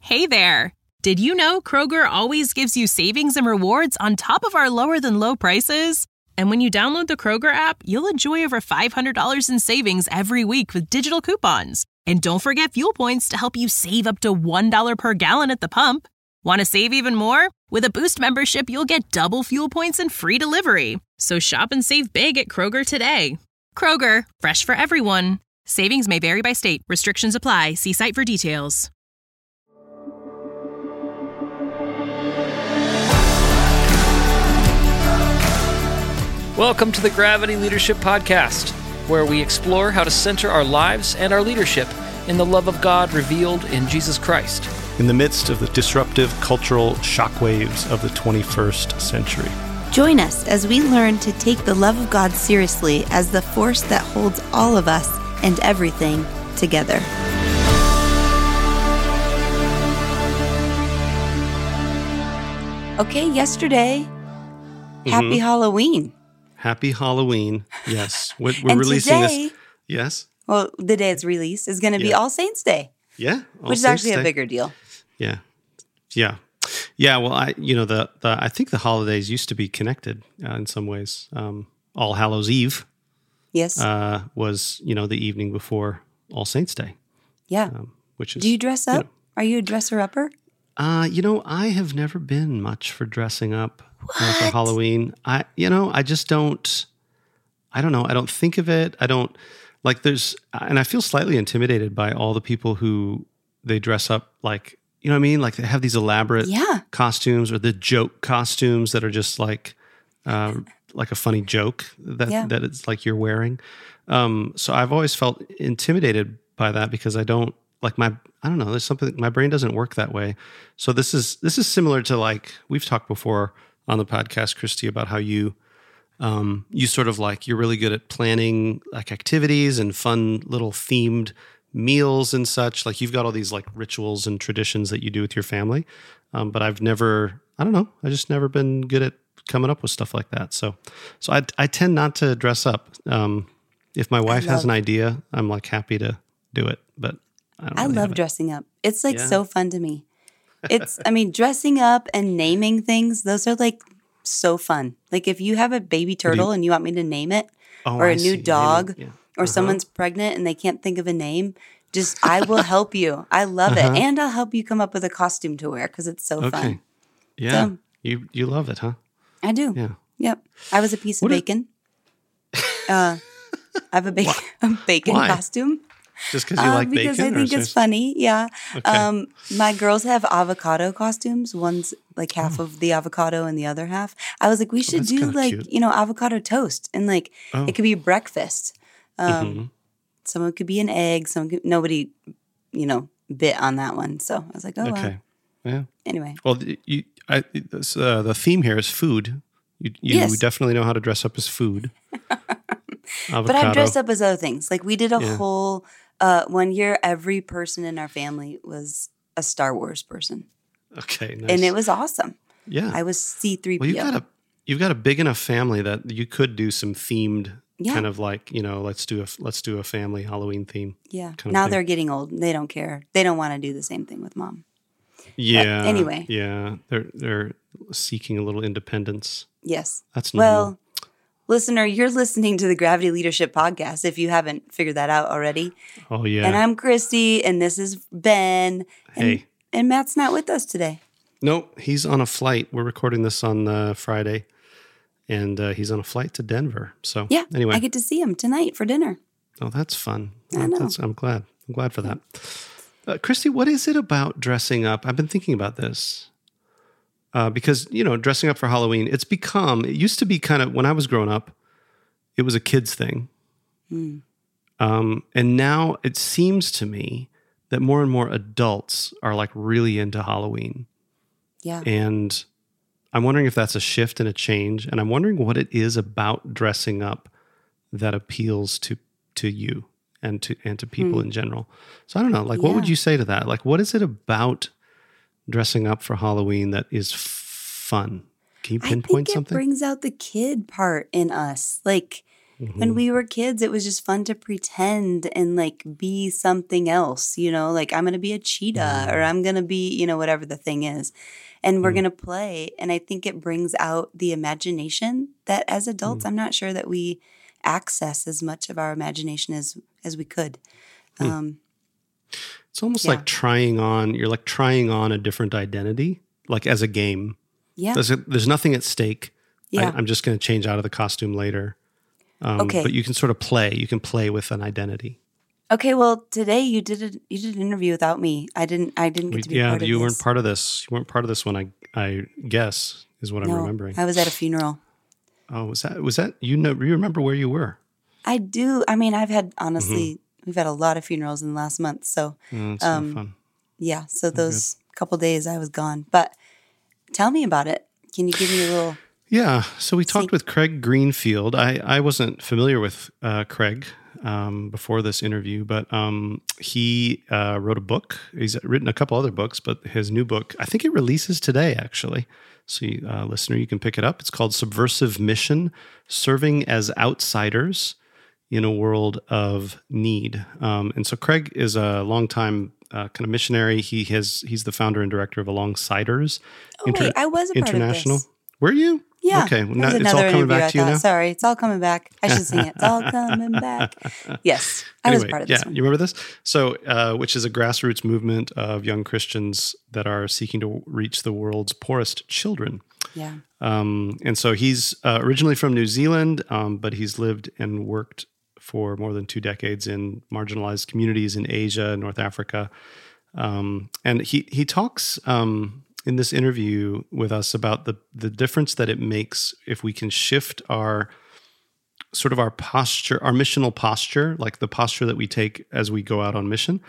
Hey there! Did you know Kroger always gives you savings and rewards on top of our lower-than-low prices? And when you download the Kroger app, you'll enjoy over $500 in savings every week with digital coupons. And don't forget fuel points to help you save up to $1 per gallon at the pump. Want to save even more? With a Boost membership, you'll get double fuel points and free delivery. So shop and save big at Kroger today. Kroger, fresh for everyone. Savings may vary by state. Restrictions apply. See site for details. Welcome to the Gravity Leadership Podcast, where we explore how to center our lives and our leadership in the love of God revealed in Jesus Christ. In the midst of the disruptive cultural shockwaves of the 21st century. Join us as we learn to take the love of God seriously as the force that holds all of us and everything together. Okay, yesterday, Happy Halloween. Happy Halloween. Yes. We're and releasing today, this. Yes. Well, the day it's released is going to be All Saints Day. Yeah. Which is actually a bigger deal. Yeah. Yeah. Yeah. Well, I think the holidays used to be connected in some ways. All Hallows Eve. Yes. Was, the evening before All Saints Day. Yeah. Which is. Do you dress up? Are you a dresser-upper? I have never been much for dressing up for Halloween. I just don't, I don't know. I don't think of it. I don't and I feel slightly intimidated by all the people who they dress up like, you know what I mean? Like they have these elaborate costumes or the joke costumes that are just like a funny joke that it's like you're wearing. So I've always felt intimidated by that because I don't know, there's something, my brain doesn't work that way. So this is similar to like, we've talked before on the podcast, Christy, about how you sort of like, you're really good at planning like activities and fun little themed meals and such. Like you've got all these like rituals and traditions that you do with your family. But I've never, I just never been good at coming up with stuff like that. So I tend not to dress up. If my wife has an idea, I'm like happy to do it, but I love dressing up. It's like so fun to me. It's, dressing up and naming things, those are like so fun. Like if you have a baby turtle and you want me to name it, or a new dog, or someone's pregnant and they can't think of a name, I will help you. I love it. And I'll help you come up with a costume to wear because it's so fun. Yeah. So, you love it, huh? I do. Yeah. Yep. I was a piece of bacon. I have a bacon costume. Just because you like bacon? Because I think it's funny, yeah. Okay. My girls have avocado costumes. One's like half of the avocado and the other half. I was like, we should do like, cute. Avocado toast. And like, it could be breakfast. Some of it could be an egg. Nobody, bit on that one. So I was like, oh, okay. Wow. Yeah. Anyway. Well, the theme here is food. You definitely know how to dress up as food. But I've dressed up as other things. Like we did a whole, one year, every person in our family was a Star Wars person. Okay, nice. And it was awesome. Yeah. I was C-3PO. Well, you've got a big enough family that you could do some themed kind of like, let's do a family Halloween theme. Yeah. Now they're getting old. They don't care. They don't want to do the same thing with mom. Yeah. But anyway. Yeah. They're seeking a little independence. Yes. That's normal. Well, listener, you're listening to the Gravity Leadership Podcast, if you haven't figured that out already. Oh, yeah. And I'm Christy, and this is Ben. Hey. And Matt's not with us today. Nope, he's on a flight. We're recording this on Friday, and he's on a flight to Denver. So yeah, anyway. I get to see him tonight for dinner. Oh, that's fun. I know. I'm glad. I'm glad for that. Christy, what is it about dressing up? I've been thinking about this. Because, dressing up for Halloween, it used to be kind of, when I was growing up, it was a kid's thing. Mm. And now it seems to me that more and more adults are like really into Halloween. Yeah. And I'm wondering if that's a shift and a change. And I'm wondering what it is about dressing up that appeals to you and to people in general. So I don't know, like, what would you say to that? Like, what is it about dressing up for Halloween that is fun? Can you pinpoint something? I think it brings out the kid part in us. Like, when we were kids, it was just fun to pretend and like be something else, like I'm going to be a cheetah or I'm going to be, whatever the thing is. And we're going to play. And I think it brings out the imagination that as adults, I'm not sure that we access as much of our imagination as we could. It's almost like you're like trying on a different identity, like as a game. Yeah. There's nothing at stake. Yeah. I'm just going to change out of the costume later. Okay. But you can sort of play. You can play with an identity. Okay, well, today you did an interview without me. I didn't get to be part of this. Yeah, you weren't part of this. You weren't part of this one, I guess, is what I'm remembering. I was at a funeral. Oh, was that you remember where you were? I do. I mean, I've had, honestly, we've had a lot of funerals in the last month. So, it's so fun. Yeah, so those couple days I was gone. But tell me about it. Can you give me a little... Yeah, so we talked with Craig Greenfield. I wasn't familiar with Craig before this interview, but he wrote a book. He's written a couple other books, but his new book, I think it releases today, actually. So, listener, you can pick it up. It's called Subversive Mission, Serving as Outsiders in a World of Need. And so Craig is a longtime kind of missionary. He's the founder and director of Alongsiders. Wait, I was a part of this. Were you? Yeah. Okay. Now it's all coming back to you now? Sorry, it's all coming back. I should sing it. It's all coming back. Yes. I was part of this one. You remember this? So, which is a grassroots movement of young Christians that are seeking to reach the world's poorest children. Yeah. And so he's originally from New Zealand, but he's lived and worked for more than 2 decades in marginalized communities in Asia, North Africa. And he talks in this interview with us about the difference that it makes if we can shift our posture, our missional posture, like the posture that we take as we go out on mission.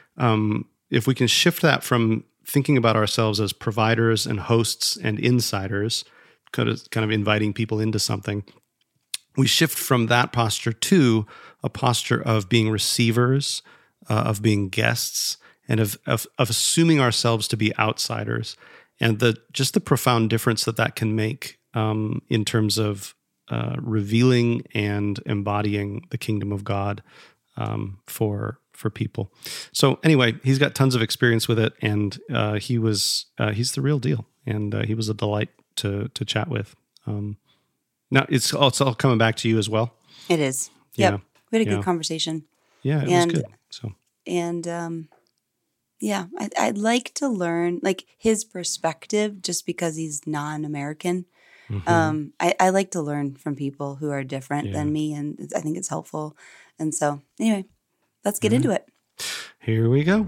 If we can shift that from thinking about ourselves as providers and hosts and insiders, kind of inviting people into something, we shift from that posture to a posture of being receivers, of being guests, and of assuming ourselves to be outsiders, and the profound difference that can make in terms of revealing and embodying the kingdom of God for people. So anyway, he's got tons of experience with it, and he's the real deal, and he was a delight to chat with. Now it's all coming back to you as well. It is. Yeah. Yep. We had a good conversation. Yeah, it was good. So yeah, I'd like to learn like his perspective, just because he's non-American. I like to learn from people who are different than me, and I think it's helpful. And so, anyway, let's get into it. Here we go.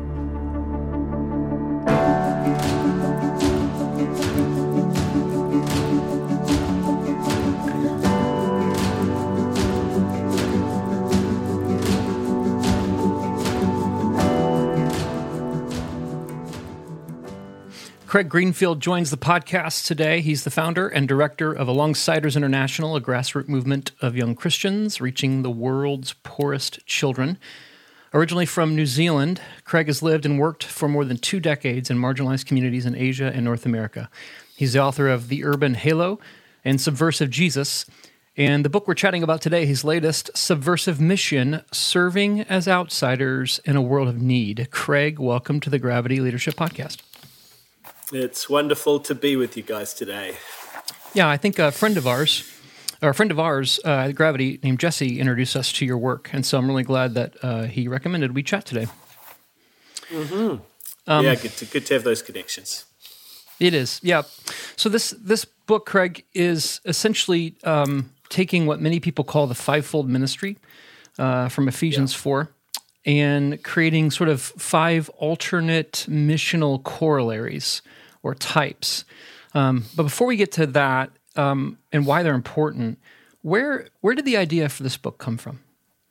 Craig Greenfield joins the podcast today. He's the founder and director of Alongsiders International, a grassroots movement of young Christians reaching the world's poorest children. Originally from New Zealand, Craig has lived and worked for more than 2 decades in marginalized communities in Asia and North America. He's the author of The Urban Halo and Subversive Jesus, and the book we're chatting about today, his latest, Subversive Mission, Serving as Outsiders in a World of Need. Craig, welcome to the Gravity Leadership Podcast. It's wonderful to be with you guys today. Yeah, I think a friend of ours at Gravity, named Jesse, introduced us to your work, and so I'm really glad that he recommended we chat today. Good to have those connections. It is, yeah. So this book, Craig, is essentially taking what many people call the fivefold ministry from Ephesians 4, and creating sort of 5 alternate missional corollaries or types. But before we get to that and why they're important, where did the idea for this book come from?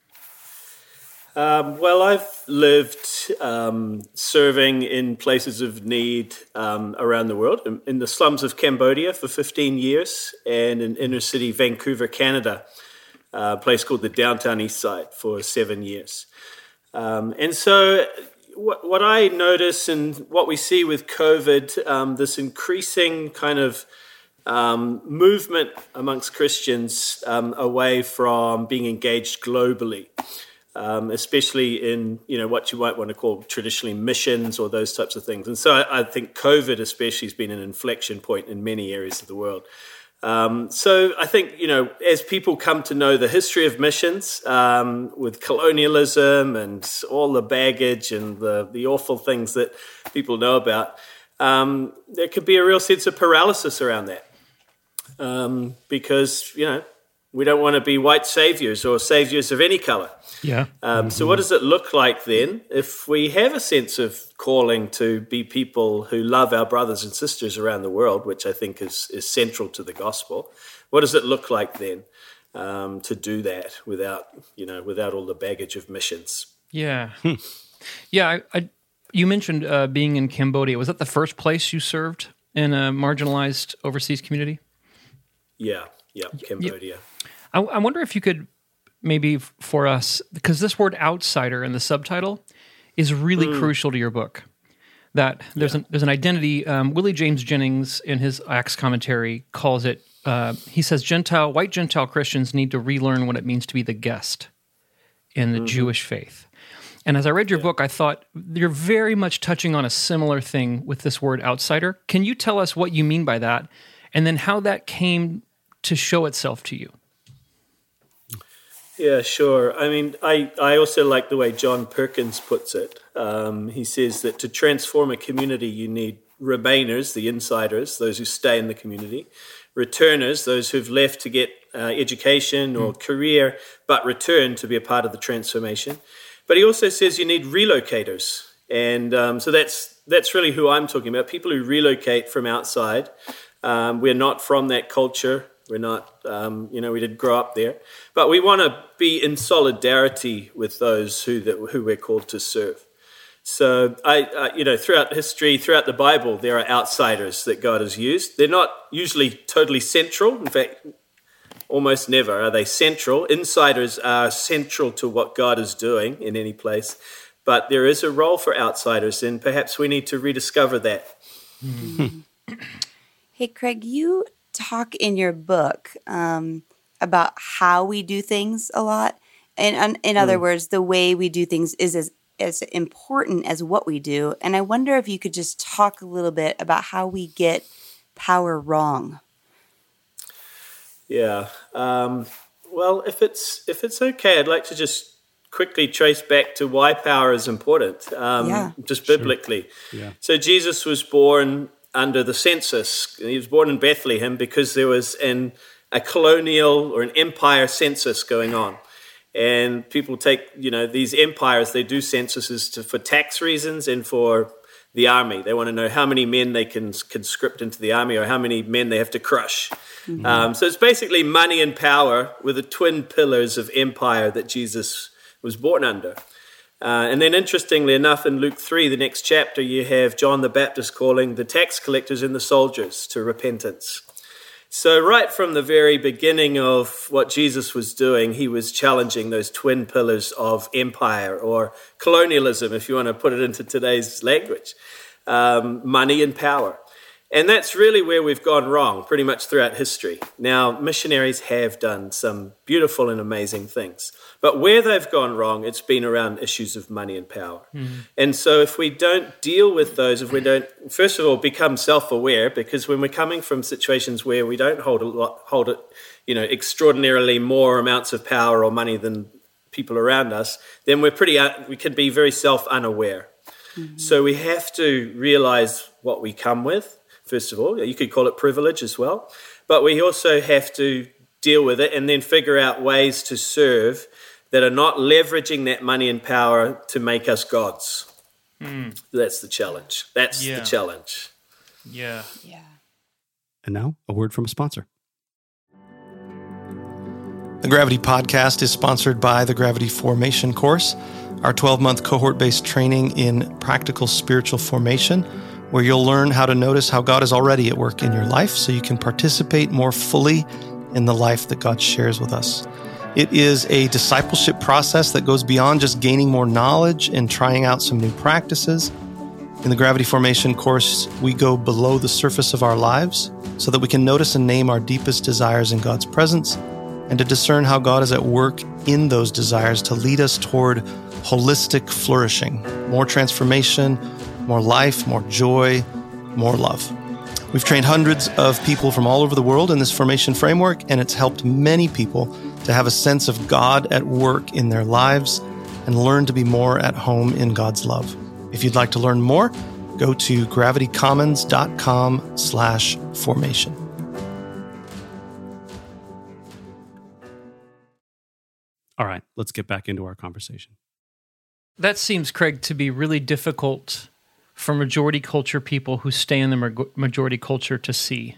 Well, I've lived serving in places of need around the world, in the slums of Cambodia for 15 years, and in inner city Vancouver, Canada, a place called the Downtown East Side for 7 years. And so what I notice and what we see with COVID, this increasing kind of movement amongst Christians away from being engaged globally, especially in what you might want to call traditionally missions or those types of things. And so I think COVID especially has been an inflection point in many areas of the world. So I think, as people come to know the history of missions with colonialism and all the baggage and the awful things that people know about, there could be a real sense of paralysis around that because, we don't want to be white saviors or saviors of any color. Yeah. So what does it look like then if we have a sense of calling to be people who love our brothers and sisters around the world, which I think is central to the gospel? What does it look like then to do that without all the baggage of missions? Yeah. Yeah. You mentioned being in Cambodia. Was that the first place you served in a marginalized overseas community? Yeah. Cambodia. I wonder if you could maybe for us, because this word outsider in the subtitle is really crucial to your book, that there's an identity. Willie James Jennings in his Acts commentary calls it, he says, white Gentile Christians need to relearn what it means to be the guest in the Jewish faith. And as I read your book, I thought you're very much touching on a similar thing with this word outsider. Can you tell us what you mean by that, and then how that came to show itself to you? Yeah, sure. I mean, I also like the way John Perkins puts it. He says that to transform a community, you need remainers, the insiders, those who stay in the community, returners, those who've left to get education or career, but return to be a part of the transformation. But he also says you need relocators. And so that's really who I'm talking about, people who relocate from outside. We're not from that culture. We're not, we didn't grow up there. But we want to be in solidarity with those who we're called to serve. So, throughout history, throughout the Bible, there are outsiders that God has used. They're not usually totally central. In fact, almost never are they central. Insiders are central to what God is doing in any place. But there is a role for outsiders, and perhaps we need to rediscover that. Hey, Craig, you talk in your book about how we do things a lot. And in other words, the way we do things is as important as what we do. And I wonder if you could just talk a little bit about how we get power wrong. Yeah. Well, if it's okay, I'd like to just quickly trace back to why power is important, just biblically. Sure. Yeah. So Jesus was born under the census. He was born in Bethlehem because there was a colonial or an empire census going on. And people take, these empires, they do censuses for tax reasons and for the army. They want to know how many men they can conscript into the army or how many men they have to crush. So it's basically money and power were the twin pillars of empire that Jesus was born under. And then interestingly enough, in Luke 3, the next chapter, you have John the Baptist calling the tax collectors and the soldiers to repentance. So right from the very beginning of what Jesus was doing, he was challenging those twin pillars of empire or colonialism, if you want to put it into today's language, money and power. And that's really where we've gone wrong pretty much throughout history. Now, missionaries have done some beautiful and amazing things. But where they've gone wrong, it's been around issues of money and power. And so if we don't deal with those, if we don't, first of all, become self-aware, because when we're coming from situations where we don't hold extraordinarily more amounts of power or money than people around us, then we can be very self-unaware. So we have to realize what we come with. First of all, you could call it privilege as well. But we also have to deal with it and then figure out ways to serve that are not leveraging that money and power to make us gods. That's the challenge. That's the challenge. Yeah. And now, a word from a sponsor. The Gravity Podcast is sponsored by the Gravity Formation course, our 12-month cohort-based training in practical spiritual formation, where you'll learn how to notice how God is already at work in your life so you can participate more fully in the life that God shares with us. It is a discipleship process that goes beyond just gaining more knowledge and trying out some new practices. In the Gravity Formation course, we go below the surface of our lives so that we can notice and name our deepest desires in God's presence and to discern how God is at work in those desires to lead us toward holistic flourishing, more transformation, more life, more joy, more love. We've trained hundreds of people from all over the world in this formation framework, and it's helped many people to have a sense of God at work in their lives and learn to be more at home in God's love. If you'd like to learn more, go to gravitycommons.com/formation. All right, let's get back into our conversation. That seems, Craig, to be really difficult for majority culture people who stay in the majority culture to see.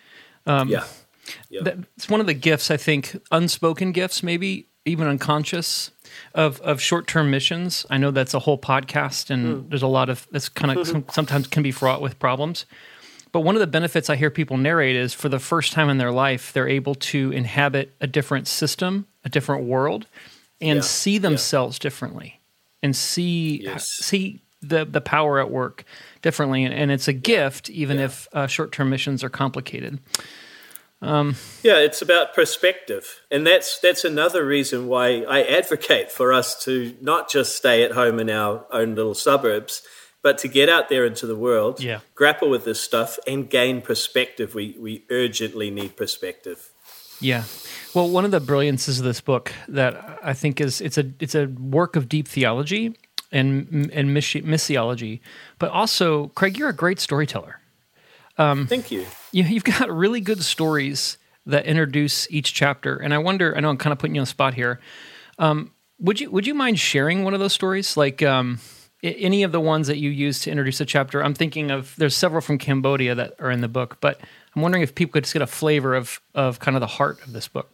It's one of the gifts, I think, unspoken gifts, maybe even unconscious, of short-term missions. I know that's a whole podcast, and there's a lot of that's kind of sometimes can be fraught with problems. But one of the benefits I hear people narrate is for the first time in their life, they're able to inhabit a different system, a different world, and see themselves differently, and see the power at work differently. And it's a gift, even if short-term missions are complicated. It's about perspective. And that's another reason why I advocate for us to not just stay at home in our own little suburbs, but to get out there into the world, grapple with this stuff, and gain perspective. We urgently need perspective. Yeah. Well, one of the brilliances of this book that I think is it's a work of deep theology and missiology, but also, Craig, you're a great storyteller. Thank you. You've got really good stories that introduce each chapter, and I wonder. I know I'm kind of putting you on the spot here. Would you mind sharing one of those stories, like any of the ones that you use to introduce a chapter? I'm thinking of there's several from Cambodia that are in the book, but I'm wondering if people could just get a flavor of kind of the heart of this book.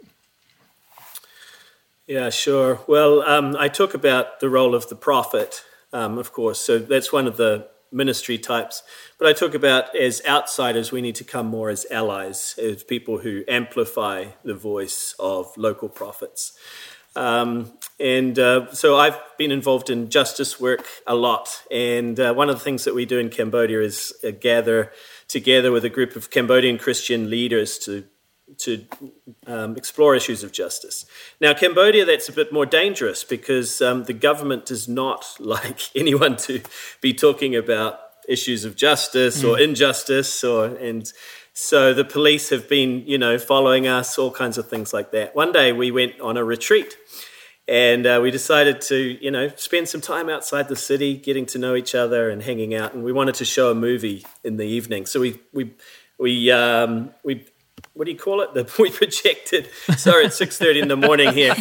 Yeah, sure. Well, I talk about the role of the prophet, of course. So that's one of the ministry types. But I talk about as outsiders, we need to come more as allies, as people who amplify the voice of local prophets. So I've been involved in justice work a lot. And one of the things that we do in Cambodia is gather together with a group of Cambodian Christian leaders to explore issues of justice. Now, Cambodia, that's a bit more dangerous because the government does not like anyone to be talking about issues of justice or injustice, and so the police have been, following us, all kinds of things like that. One day we went on a retreat, and we decided to, spend some time outside the city, getting to know each other and hanging out, and we wanted to show a movie in the evening. So we what do you call it? We projected, sorry, it's 6:30 in the morning here.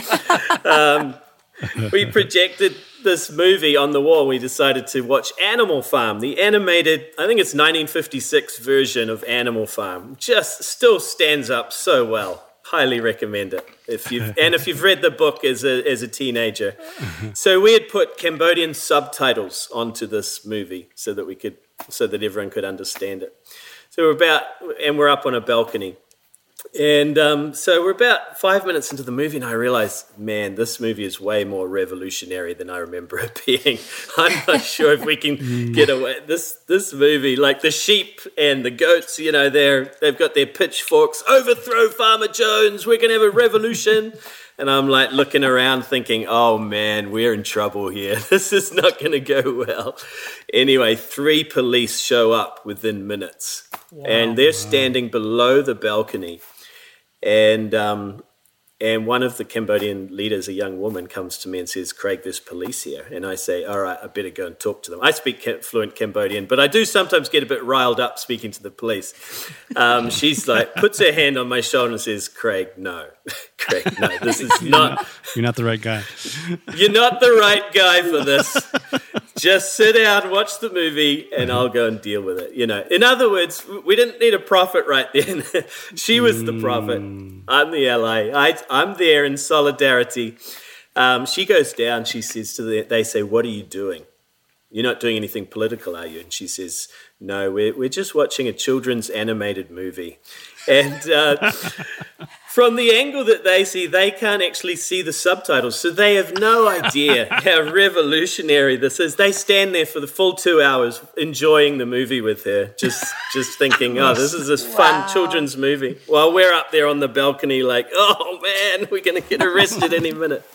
We projected this movie on the wall. We decided to watch Animal Farm, the animated, I think it's 1956 version of Animal Farm. Just still stands up so well. Highly recommend it if you've read the book as a teenager. So we had put Cambodian subtitles onto this movie so that everyone could understand it. So we're up on a balcony. And so we're about 5 minutes into the movie, and I realized, man, this movie is way more revolutionary than I remember it being. I'm not sure if we can get away. This movie, like the sheep and the goats, they've got their pitchforks, overthrow Farmer Jones, we're going to have a revolution. And I'm like looking around thinking, oh man, we're in trouble here. This is not going to go well. Anyway, 3 police show up within minutes. Wow. And they're standing below the balcony. And one of the Cambodian leaders, a young woman, comes to me and says, Craig, there's police here. And I say, all right, I better go and talk to them. I speak fluent Cambodian, but I do sometimes get a bit riled up speaking to the police. She's like, puts her hand on my shoulder and says, Craig, no. Craig, no, this is not. You're not the right guy. You're not the right guy for this. Just sit down, watch the movie, and I'll go and deal with it. In other words, we didn't need a prophet right then. She was the prophet. I'm the ally. I'm there in solidarity. She goes down. She says they say, what are you doing? You're not doing anything political, are you? And she says, no, we're just watching a children's animated movie. And from the angle that they see, they can't actually see the subtitles. So they have no idea how revolutionary this is. They stand there for the full 2 hours enjoying the movie with her, just thinking, oh, this is this fun children's movie. While we're up there on the balcony like, oh, man, we're going to get arrested any minute.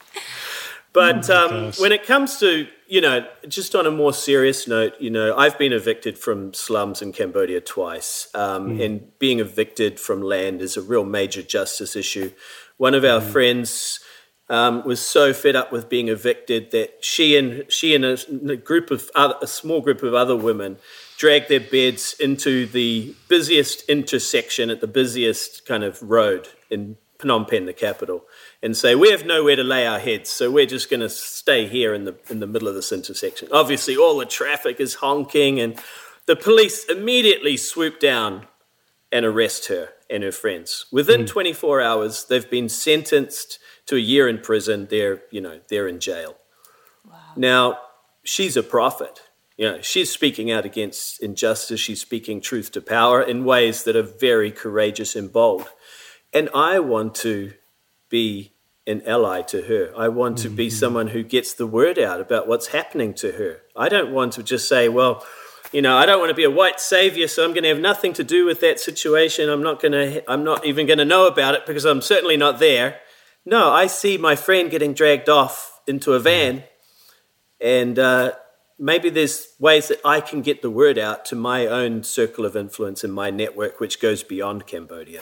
But when it comes to, just on a more serious note, I've been evicted from slums in Cambodia twice. And being evicted from land is a real major justice issue. One of our friends was so fed up with being evicted that she and a small group of other women dragged their beds into the busiest intersection at the busiest kind of road in Phnom Penh, the capital, and say, we have nowhere to lay our heads, so we're just going to stay here in the middle of this intersection. Obviously, all the traffic is honking, and the police immediately swoop down and arrest her and her friends. Within 24 hours, they've been sentenced to a year in prison. They're in jail. Wow. Now, she's a prophet. She's speaking out against injustice. She's speaking truth to power in ways that are very courageous and bold. And I want to be an ally to her. I want to be someone who gets the word out about what's happening to her. I don't want to just say, well, I don't want to be a white savior, so I'm going to have nothing to do with that situation. I'm not even going to know about it because I'm certainly not there. No, I see my friend getting dragged off into a van, and maybe there's ways that I can get the word out to my own circle of influence and my network, which goes beyond Cambodia.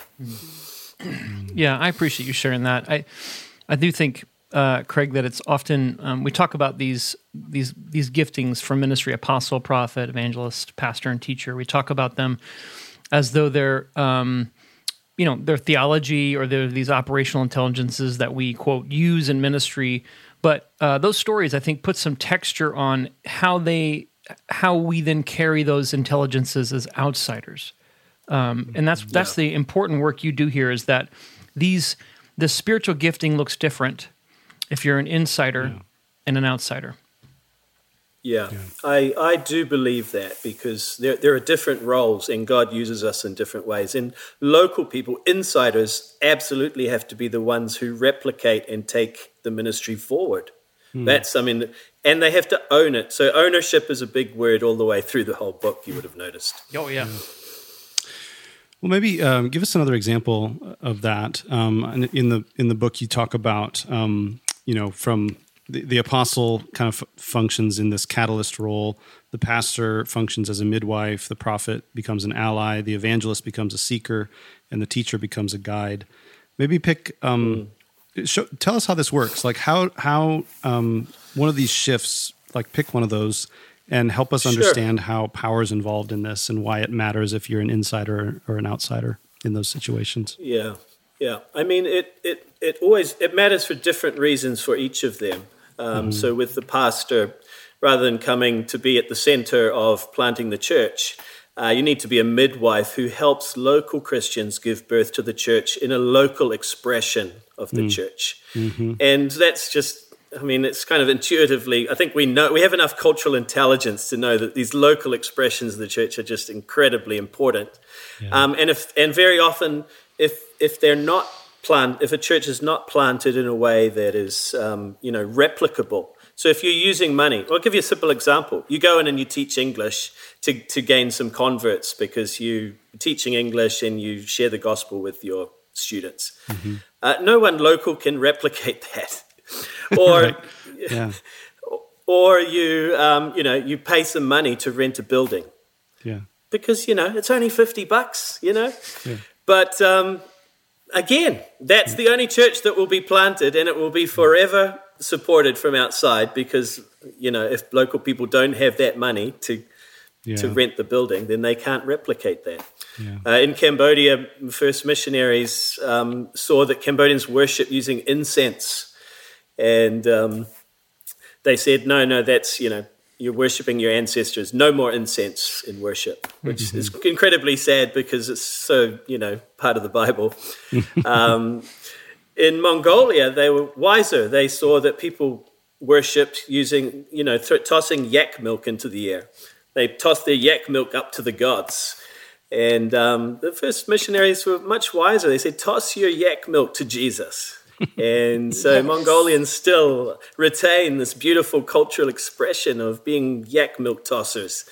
Yeah, I appreciate you sharing that. I do think, Craig, that it's often we talk about these giftings from ministry: apostle, prophet, evangelist, pastor, and teacher. We talk about them as though they're their theology or they're these operational intelligences that we quote use in ministry. But those stories, I think, put some texture on how we then carry those intelligences as outsiders. And that's the important work you do here, is that the spiritual gifting looks different if you're an insider and an outsider. Yeah. I do believe that, because there are different roles and God uses us in different ways. And local people, insiders, absolutely have to be the ones who replicate and take the ministry forward. That's, and they have to own it. So ownership is a big word all the way through the whole book, you would have noticed. Oh, yeah. Well, maybe give us another example of that. In the book, you talk about, from the apostle kind of functions in this catalyst role. The pastor functions as a midwife. The prophet becomes an ally. The evangelist becomes a seeker, and the teacher becomes a guide. Maybe pick. Tell us how this works. Like how one of these shifts. Like pick one of those. And help us understand how power is involved in this and why it matters if you're an insider or an outsider in those situations. Yeah. I mean, it matters for different reasons for each of them. So with the pastor, rather than coming to be at the center of planting the church, you need to be a midwife who helps local Christians give birth to the church in a local expression of the church. And that's just, it's kind of intuitively, I think we have enough cultural intelligence to know that these local expressions of the church are just incredibly important. Yeah. And very often, if they're not if a church is not planted in a way that is, replicable. So if you're using money, I'll give you a simple example. You go in and you teach English to gain some converts because you're teaching English and you share the gospel with your students. No one local can replicate that. Or, or you pay some money to rent a building, because it's only $50, Yeah. But again, that's the only church that will be planted, and it will be forever supported from outside, because if local people don't have that money to rent the building, then they can't replicate that. In Cambodia, first missionaries saw that Cambodians worship using incense. And they said, no, that's, you're worshiping your ancestors. No more incense in worship, which is incredibly sad because it's so, part of the Bible. In Mongolia, they were wiser. They saw that people worshipped using, tossing yak milk into the air. They tossed their yak milk up to the gods. And the first missionaries were much wiser. They said, toss your yak milk to Jesus. And so Mongolians still retain this beautiful cultural expression of being yak milk tossers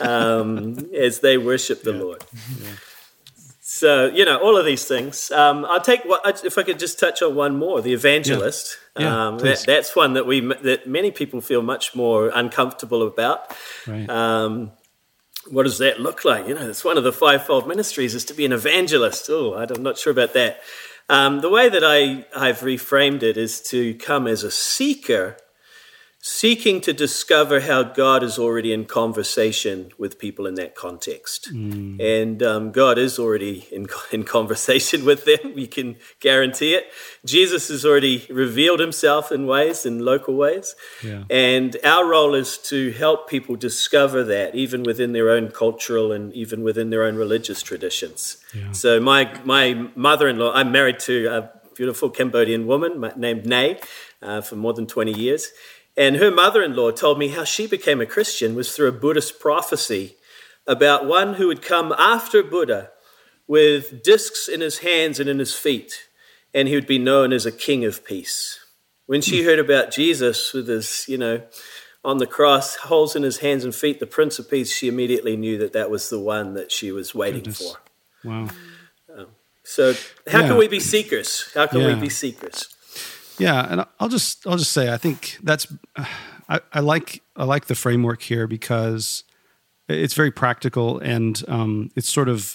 as they worship the Lord. Yeah. So, all of these things. I'll take if I could just touch on one more, the evangelist. That's one that many people feel much more uncomfortable about. Right. What does that look like? It's one of the fivefold ministries is to be an evangelist. Oh, I'm not sure about that. The way that I've reframed it is to come as a seeker, seeking to discover how God is already in conversation with people in that context. And God is already in conversation with them. We can guarantee it. Jesus has already revealed himself in local ways. Yeah. And our role is to help people discover that, even within their own cultural and even within their own religious traditions. Yeah. So my mother-in-law, I'm married to a beautiful Cambodian woman named Nay for more than 20 years. And her mother-in-law told me how she became a Christian was through a Buddhist prophecy about one who would come after Buddha with discs in his hands and in his feet, and he would be known as a king of peace. When she heard about Jesus with his, on the cross, holes in his hands and feet, the Prince of Peace, she immediately knew that was the one that she was waiting for. Wow. So how can we be seekers? How can we be seekers? Yeah, and I'll just say I think that's I like the framework here because it's very practical and it's sort of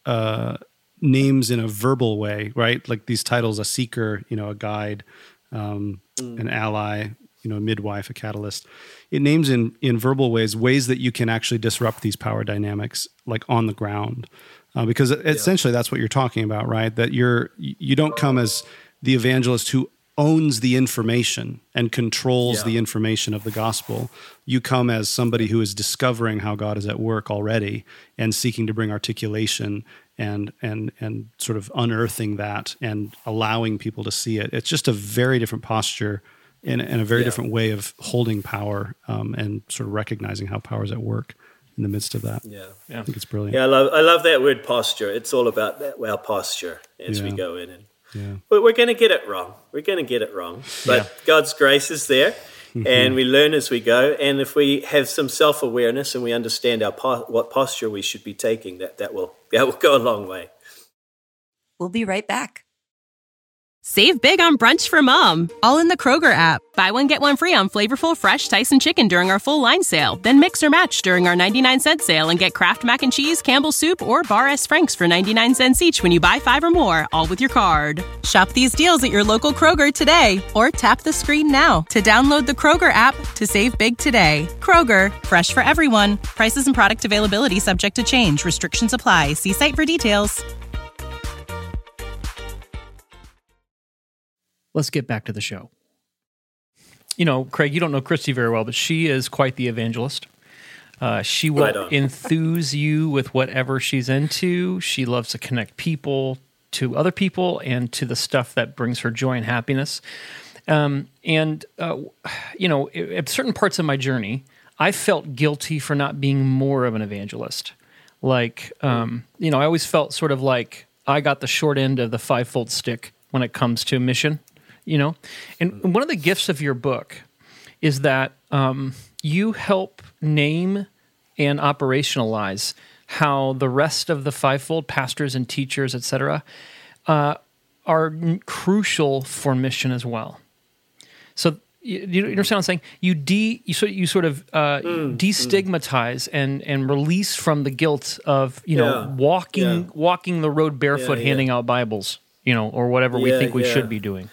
names in a verbal way, right? Like these titles: a seeker, a guide, an ally, a midwife, a catalyst. It names in verbal ways that you can actually disrupt these power dynamics, like on the ground, because essentially that's what you're talking about, right? That you don't come as the evangelist who owns the information and controls the information of the gospel. You come as somebody who is discovering how God is at work already and seeking to bring articulation and sort of unearthing that and allowing people to see it. It's just a very different posture and a very different way of holding power and sort of recognizing how power is at work in the midst of that. Yeah. I think it's brilliant. Yeah, I love that word posture. It's all about our posture as we go in. But we're going to get it wrong. But God's grace is there, and we learn as we go. And if we have some self-awareness and we understand what posture we should be taking, that will go a long way. We'll be right back. Save big on brunch for mom, all in the Kroger app. Buy one, get one free on flavorful, fresh Tyson chicken during our full line sale. Then mix or match during our 99-cent sale and get Kraft Mac and Cheese, Campbell's Soup, or Bar S. Frank's for 99 cents each when you buy 5 or more, all with your card. Shop these deals at your local Kroger today, or tap the screen now to download the Kroger app to save big today. Kroger, fresh for everyone. Prices and product availability subject to change. Restrictions apply. See site for details. Let's get back to the show. Craig, you don't know Christy very well, but she is quite the evangelist. She will enthuse you with whatever she's into. She loves to connect people to other people and to the stuff that brings her joy and happiness. At certain parts of my journey, I felt guilty for not being more of an evangelist. I always felt sort of like I got the short end of the fivefold stick when it comes to mission. And one of the gifts of your book is that you help name and operationalize how the rest of the fivefold pastors and teachers, et cetera, are crucial for mission as well. So you understand what I'm saying? You sort of destigmatize and release from the guilt of walking the road barefoot, handing out Bibles, or whatever we think we should be doing.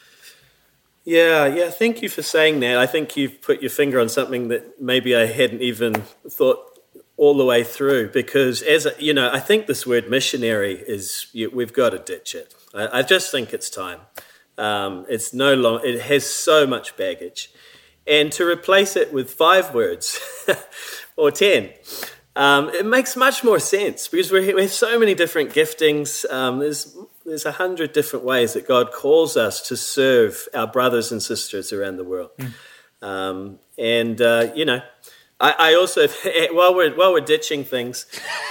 Yeah. Thank you for saying that. I think you've put your finger on something that maybe I hadn't even thought all the way through. Because I think this word missionary we've got to ditch it. I just think it's time. It's no longer. It has so much baggage, and to replace it with 5 words or 10. It makes much more sense because we have so many different giftings. There's 100 different ways that God calls us to serve our brothers and sisters around the world. I also, while we're ditching things,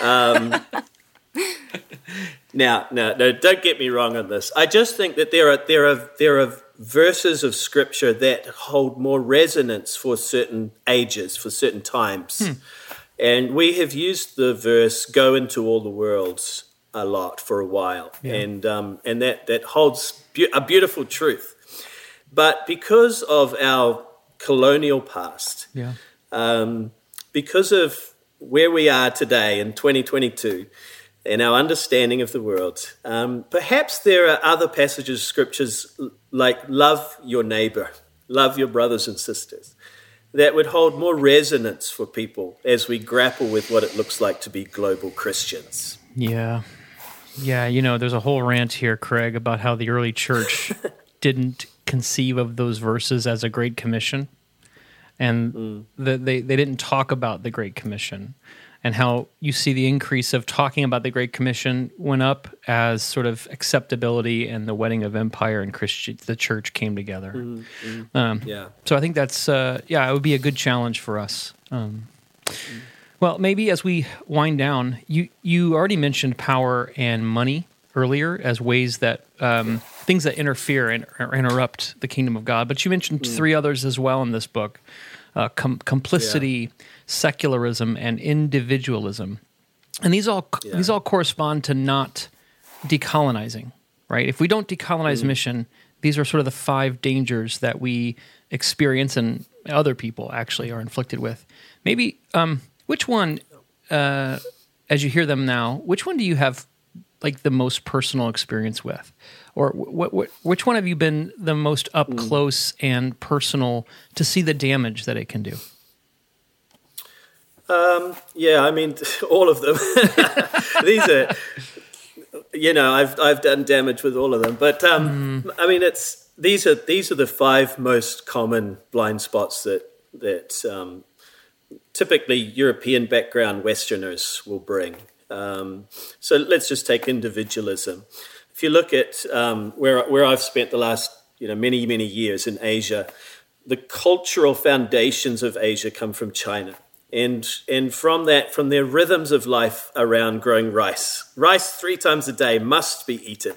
now, don't get me wrong on this. I just think that there are verses of Scripture that hold more resonance for certain ages, for certain times. And we have used the verse, go into all the worlds, a lot for a while. Yeah. And that holds a beautiful truth. But because of our colonial past, because of where we are today in 2022, and our understanding of the world, perhaps there are other passages of Scriptures like love your neighbor, love your brothers and sisters, that would hold more resonance for people as we grapple with what it looks like to be global Christians. Yeah. Yeah, there's a whole rant here, Craig, about how the early church didn't conceive of those verses as a Great Commission, and they didn't talk about the Great Commission, and how you see the increase of talking about the Great Commission went up as sort of acceptability and the wedding of empire and the church came together. So I think that's, it would be a good challenge for us. Well, maybe as we wind down, you already mentioned power and money earlier as ways that things that interfere and or interrupt the kingdom of God, but you mentioned three others as well in this book: complicity, secularism, and individualism. And these all correspond to not decolonizing, right? If we don't decolonize mission, these are sort of the 5 dangers that we experience and other people actually are inflicted with. Maybe which one, as you hear them now, which one do you have like the most personal experience with? Or which one have you been the most up close and personal to see the damage that it can do? All of them. These are, I've done damage with all of them. But these are the 5 most common blind spots that typically European background Westerners will bring. So let's just take individualism. If you look at where I've spent the last many, many years in Asia, the cultural foundations of Asia come from China. And from their rhythms of life around growing rice. Rice 3 times a day must be eaten.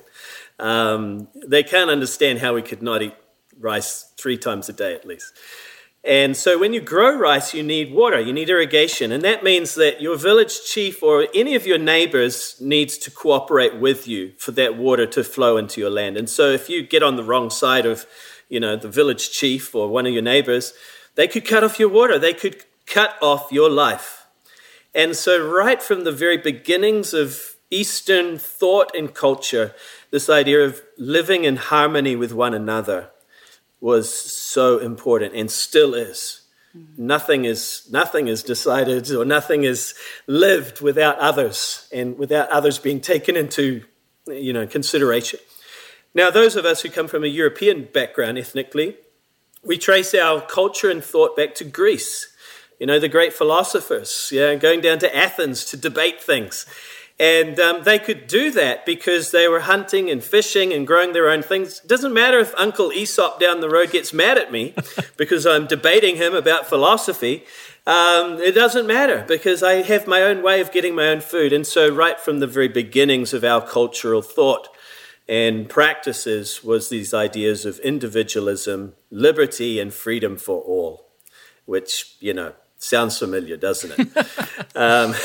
They can't understand how we could not eat rice 3 times a day at least. And so when you grow rice, you need water, you need irrigation. And that means that your village chief or any of your neighbors needs to cooperate with you for that water to flow into your land. And so if you get on the wrong side of, the village chief or one of your neighbors, they could cut off your water. They could cut off your life. And so right from the very beginnings of Eastern thought and culture, this idea of living in harmony with one another was so important and still is. Nothing is decided or nothing is lived without others and without others being taken into consideration. Now, those of us who come from a European background ethnically, we trace our culture and thought back to Greece. The great philosophers, going down to Athens to debate things. And they could do that because they were hunting and fishing and growing their own things. It doesn't matter if Uncle Aesop down the road gets mad at me because I'm debating him about philosophy. It doesn't matter because I have my own way of getting my own food. And so right from the very beginnings of our cultural thought and practices was these ideas of individualism, liberty, and freedom for all, which, sounds familiar, doesn't it?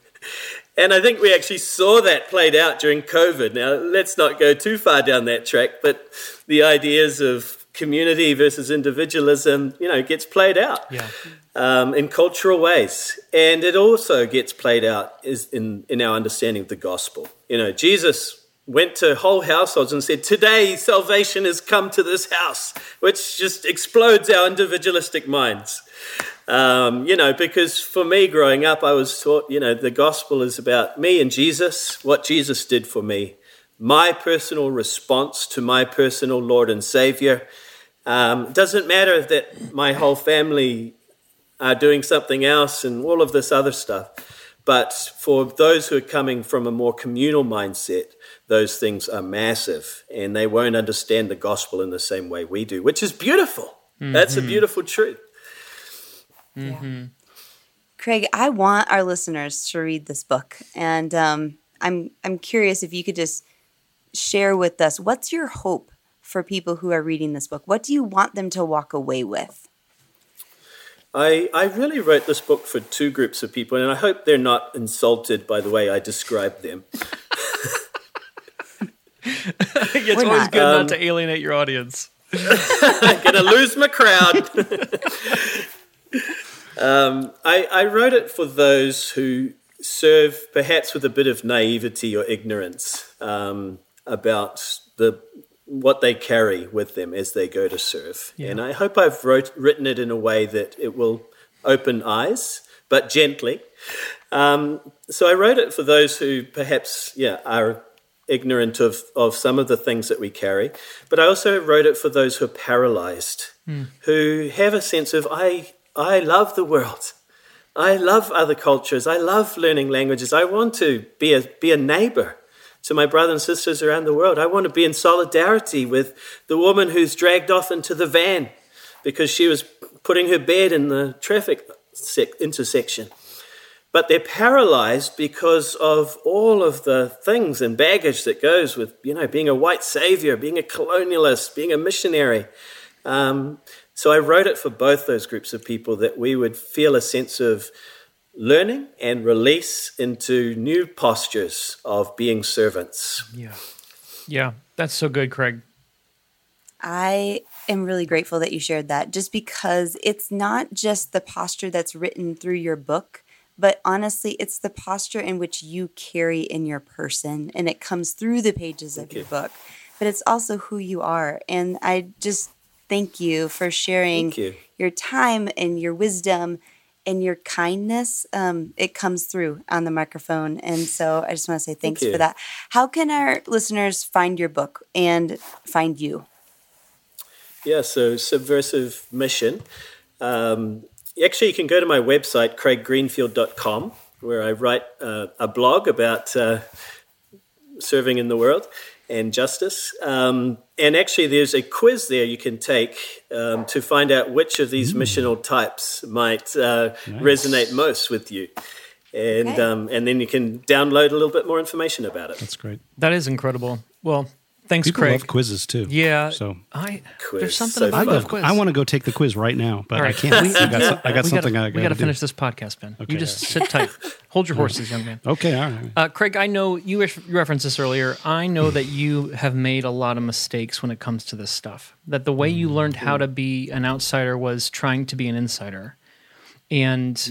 And I think we actually saw that played out during COVID. Now, let's not go too far down that track, but the ideas of community versus individualism, gets played out in cultural ways. And it also gets played out in our understanding of the gospel. Jesus went to whole households and said, today salvation has come to this house, which just explodes our individualistic minds. Because for me growing up, I was taught, the gospel is about me and Jesus, what Jesus did for me, my personal response to my personal Lord and Savior. It doesn't matter that my whole family are doing something else and all of this other stuff. But for those who are coming from a more communal mindset, those things are massive and they won't understand the gospel in the same way we do, which is beautiful. That's a beautiful truth. Yeah. Craig, I want our listeners to read this book, and I'm curious if you could just share with us, what's your hope for people who are reading this book? What do you want them to walk away with? I really wrote this book for two groups of people, and I hope they're not insulted by the way I describe them. It's always good not to alienate your audience. I'm going to lose my crowd. I wrote it for those who serve perhaps with a bit of naivety or ignorance about what they carry with them as they go to serve. Yeah. And I hope I've written it in a way that it will open eyes, but gently. So I wrote it for those who perhaps are ignorant of some of the things that we carry. But I also wrote it for those who are paralyzed, who have a sense of, I love the world. I love other cultures. I love learning languages. I want to be a neighbor to my brothers and sisters around the world. I want to be in solidarity with the woman who's dragged off into the van because she was putting her bed in the traffic intersection. But they're paralyzed because of all of the things and baggage that goes with, being a white savior, being a colonialist, being a missionary. So I wrote it for both those groups of people, that we would feel a sense of learning and release into new postures of being servants. Yeah, that's so good, Craig. I am really grateful that you shared that, just because it's not just the posture that's written through your book, but honestly, it's the posture in which you carry in your person, and it comes through the pages of your book, but it's also who you are. And I just thank you for sharing your time and your wisdom and your kindness. It comes through on the microphone. And so I just want to say thanks for that. How can our listeners find your book and find you? Yeah, so Subversive Mission. Actually, you can go to my website, craiggreenfield.com, where I write a blog about serving in the world and justice. And actually, there's a quiz there you can take to find out which of these missional types might resonate most with you. And then you can download a little bit more information about it. That's great. That is incredible. Well, thanks, People Craig. love quizzes too. Yeah. So there's something about the quiz. I want to go take the quiz right now, but I can't. I got something I got to do. We got to finish this podcast, Ben. Okay, you just sit tight. Hold your horses, young man. Okay, all right. Craig, I know you referenced this earlier. I know that you have made a lot of mistakes when it comes to this stuff. That the way you learned how to be an outsider was trying to be an insider. And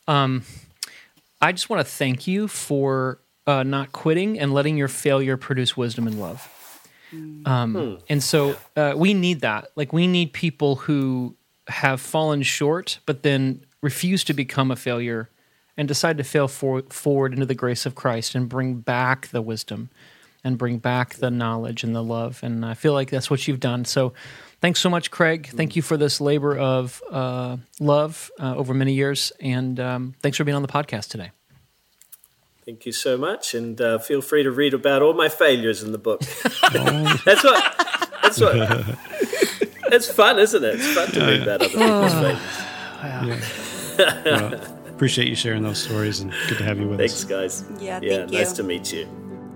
I just want to thank you for not quitting and letting your failure produce wisdom and love. And so we need that. Like, we need people who have fallen short, but then refuse to become a failure and decide to fail forward into the grace of Christ and bring back the wisdom and bring back the knowledge and the love. And I feel like that's what you've done. So thanks so much, Craig. Thank you for this labor of love over many years. And thanks for being on the podcast today. Thank you so much, and feel free to read about all my failures in the book. That's what. It's fun, isn't it? It's fun to read about other people's failures. Well, appreciate you sharing those stories, and good to have you with us. Thanks, guys. Yeah, thank you. Nice to meet you.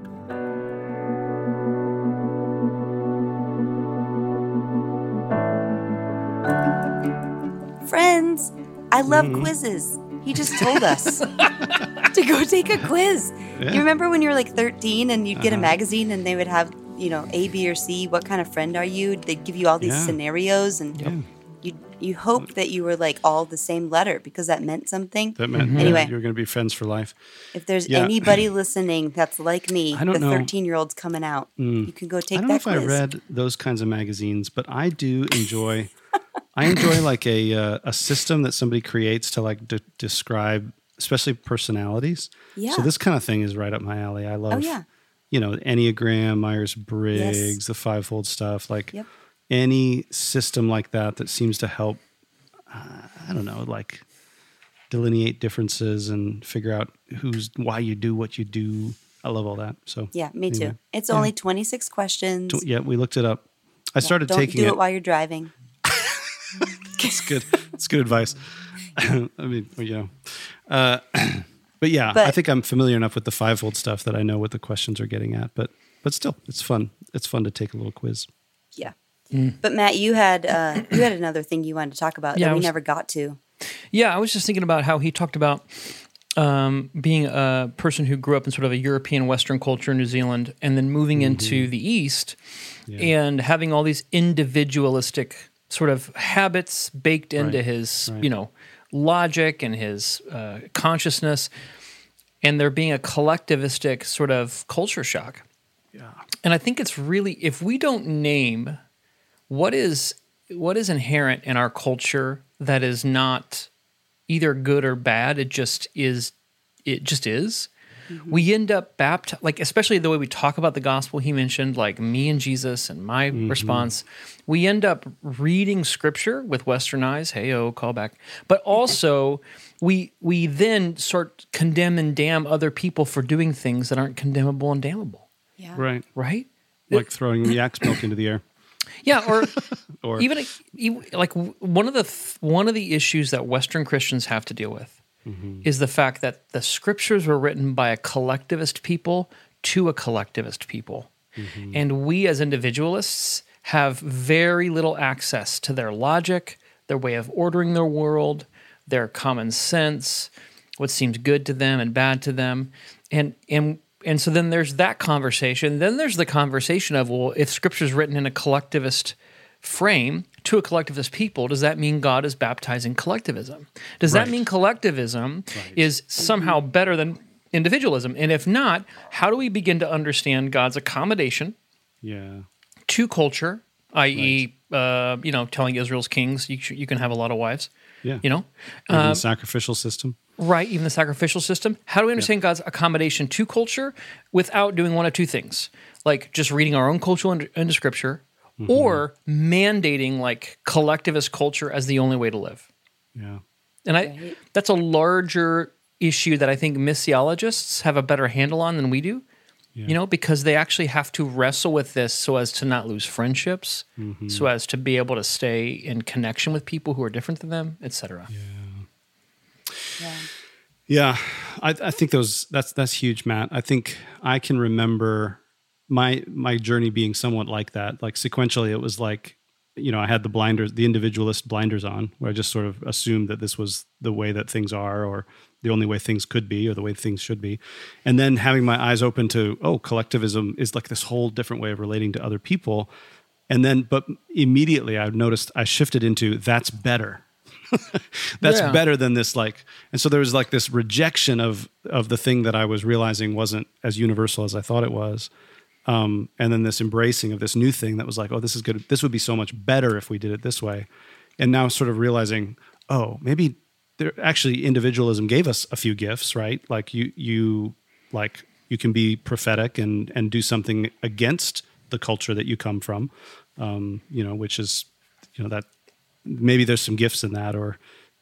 Friends, I love quizzes. He just told us to go take a quiz. Yeah. You remember when you were like 13 and you'd get a magazine and they would have, A, B, or C, what kind of friend are you? They'd give you all these scenarios, and you hope that you were like all the same letter because that meant something. That meant anyway, you were going to be friends for life. If there's anybody listening that's like me, the 13-year-old's coming out, you can go take that quiz. I don't know if I read those kinds of magazines, but I do enjoy... I enjoy like a system that somebody creates to like describe, especially personalities. Yeah. So this kind of thing is right up my alley. I love, Enneagram, Myers-Briggs, the fivefold stuff. Like any system like that seems to help, like delineate differences and figure out why you do what you do. I love all that. So yeah, me too. It's only 26 questions. We looked it up. I started taking it. Don't do it while you're driving. That's good. That's good advice. I mean, but yeah, I think I'm familiar enough with the fivefold stuff that I know what the questions are getting at. But still, it's fun. It's fun to take a little quiz. Yeah. But Matt, you had another thing you wanted to talk about that we never got to. Yeah, I was just thinking about how he talked about being a person who grew up in sort of a European Western culture in New Zealand and then moving into the East and having all these individualistic sort of habits baked into his, logic and his consciousness, and there being a collectivistic sort of culture shock. Yeah. And I think it's really, if we don't name what is inherent in our culture that is not either good or bad, it just is. Mm-hmm. We end up like, especially the way we talk about the gospel, he mentioned, like me and Jesus and my response, we end up reading scripture with Western eyes, call back. But also we then sort condemn and damn other people for doing things that aren't condemnable and damnable. Yeah. Right? Like throwing yak's milk into the air. Yeah, or even like one of the issues that Western Christians have to deal with is the fact that the scriptures were written by a collectivist people to a collectivist people. And we as individualists have very little access to their logic, their way of ordering their world, their common sense, what seems good to them and bad to them. And so then there's that conversation. Then there's the conversation of, well, if scripture is written in a collectivist frame to a collectivist people, does that mean God is baptizing collectivism? Does that mean collectivism is somehow better than individualism? And if not, how do we begin to understand God's accommodation to culture, i.e., telling Israel's kings, you can have a lot of wives, even the sacrificial system. Right, even the sacrificial system. How do we understand God's accommodation to culture without doing one of two things? Like just reading our own culture into Scripture or mandating like collectivist culture as the only way to live. Yeah. And that's a larger issue that I think missiologists have a better handle on than we do, because they actually have to wrestle with this so as to not lose friendships, so as to be able to stay in connection with people who are different than them, etc. Yeah, I think that's huge, Matt. I think I can remember my journey being somewhat like that. Like sequentially, it was like, I had the individualist blinders on, where I just sort of assumed that this was the way that things are, or the only way things could be, or the way things should be. And then having my eyes open to, collectivism is like this whole different way of relating to other people. And then, but immediately I noticed I shifted into that's better. That's better than this, and so there was like this rejection of the thing that I was realizing wasn't as universal as I thought it was. And then this embracing of this new thing that was like, this is good. This would be so much better if we did it this way. And now sort of realizing, maybe individualism gave us a few gifts, right? Like you can be prophetic and do something against the culture that you come from, which is, that maybe there's some gifts in that, or,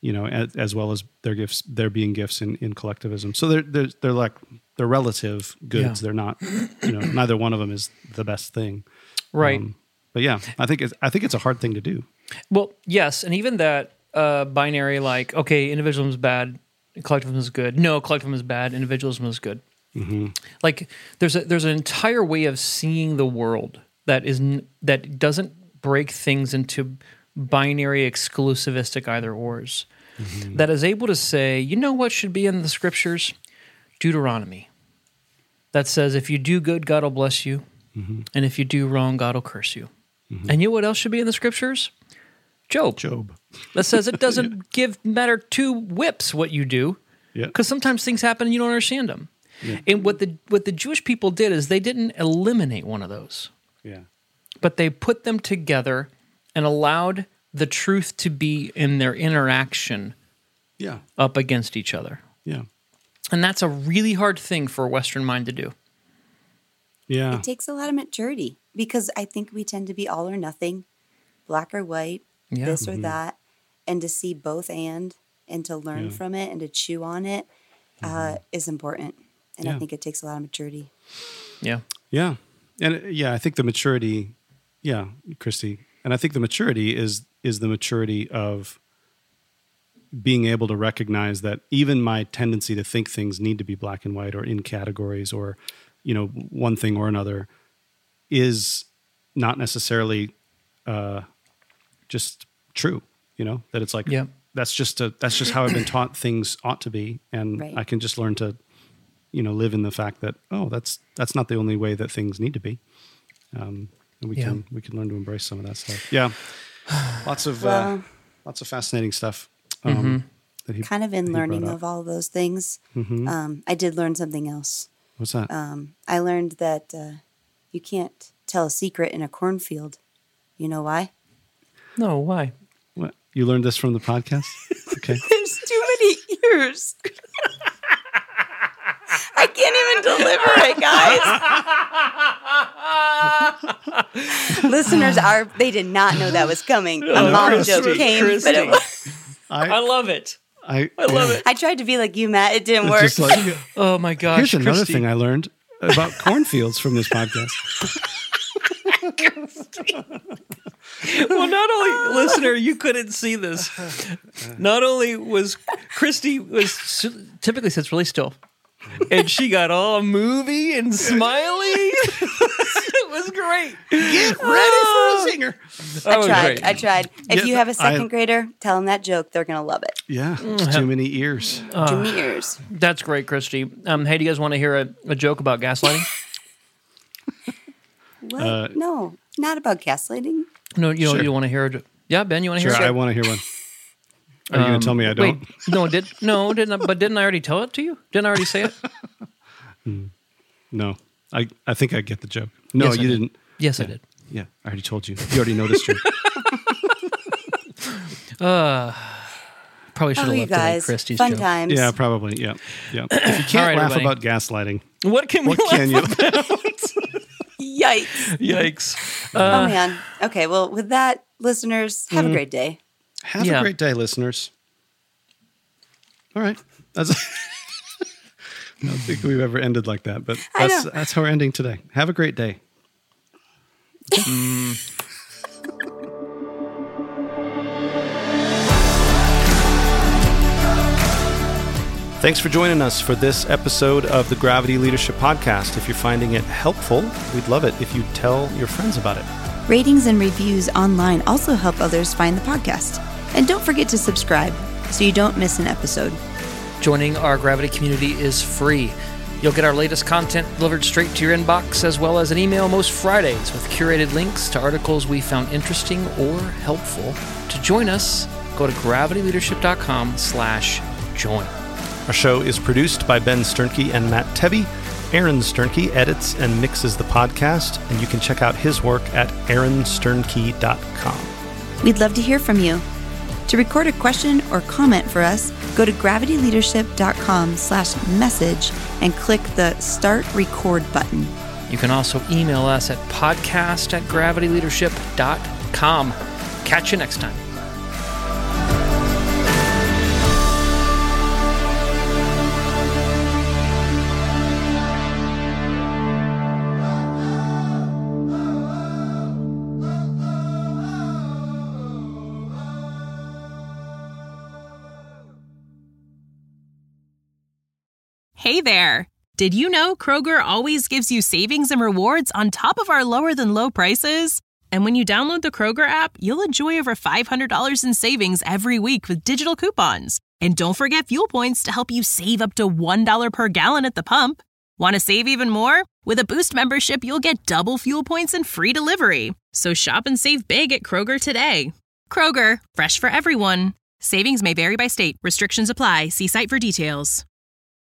as well as there being gifts in collectivism. So they're relative goods. They're not, neither one of them is the best thing. Right. But yeah, I think it's a hard thing to do. Well, yes. And even that binary, like, okay, individualism is bad, collectivism is good. No, collectivism is bad, individualism is good. Like there's an entire way of seeing the world that doesn't break things into binary exclusivistic either ors, that is able to say, what should be in the scriptures? Deuteronomy. That says, if you do good, God will bless you. And if you do wrong, God will curse you. And you know what else should be in the scriptures? Job. That says it doesn't matter two whips what you do, because sometimes things happen and you don't understand them. And what the Jewish people did is they didn't eliminate one of those. But they put them together and allowed the truth to be in their interaction up against each other. And that's a really hard thing for a Western mind to do. It takes a lot of maturity, because I think we tend to be all or nothing, black or white, this or that, and to see both and to learn from it and to chew on it is important. And I think it takes a lot of maturity. Yeah. And I think the maturity, Christy, And I think the maturity is the maturity of being able to recognize that even my tendency to think things need to be black and white or in categories or, one thing or another is not necessarily just true, that it's like, that's just how I've been taught things ought to be. And right. I can just learn to, live in the fact that, that's not the only way that things need to be. And we can learn to embrace some of that stuff. Yeah. Lots of fascinating stuff. That kind of in learning of all of those things. I did learn something else. What's that? I learned that you can't tell a secret in a cornfield. You know why? No, why? What? You learned this from the podcast? Okay. There's too many ears. I can't even deliver it, guys. Listeners they did not know that was coming. A mom joke came, but it was. I love it. I love it. I tried to be like you, Matt. It didn't work. Oh my gosh. Here's another thing I learned about cornfields from this podcast. Well, not only, listener, you couldn't see this. Not only was Christy typically sits really still, and she got all movie and smiley. It was great. Get ready for a zinger. I tried. If you have a second grader, tell them that joke. They're going to love it. Yeah. Too many ears. Too many ears. That's great, Christy. Hey, do you guys want to hear a joke about gaslighting? What? No, not about gaslighting. No, you want to hear a joke? Yeah, Ben, you want to hear? Sure, I want to hear one. Are you going to tell me I don't? Wait, didn't I already tell it to you? Didn't I already say it? No, I think I get the joke. No, yes, you didn't. Yes, I did. Yeah, I already told you. You already noticed you. Probably should have left it at Christy's fun joke. Times. Yeah, probably. Yeah. If you can't laugh about gaslighting, what can you laugh about? Yikes. Oh, man. Okay, well, with that, listeners, have a great day. Have a great day, listeners. All right. I don't think we've ever ended like that, but that's how we're ending today. Have a great day. Thanks for joining us for this episode of the Gravity Leadership Podcast. If you're finding it helpful, we'd love it if you'd tell your friends about it. Ratings and reviews online also help others find the podcast. And don't forget to subscribe so you don't miss an episode. Joining our Gravity community is free. You'll get our latest content delivered straight to your inbox, as well as an email most Fridays with curated links to articles we found interesting or helpful. To join us, go to gravityleadership.com/join. Our show is produced by Ben Sternke and Matt Tebbe. Aaron Sternke edits and mixes the podcast, and you can check out his work at aaronsternke.com. We'd love to hear from you. To record a question or comment for us, go to gravityleadership.com/message and click the Start Record button. You can also email us at podcast@gravityleadership.com. Catch you next time. Hey there! Did you know Kroger always gives you savings and rewards on top of our lower-than-low prices? And when you download the Kroger app, you'll enjoy over $500 in savings every week with digital coupons. And don't forget fuel points to help you save up to $1 per gallon at the pump. Want to save even more? With a Boost membership, you'll get double fuel points and free delivery. So shop and save big at Kroger today. Kroger, fresh for everyone. Savings may vary by state. Restrictions apply. See site for details.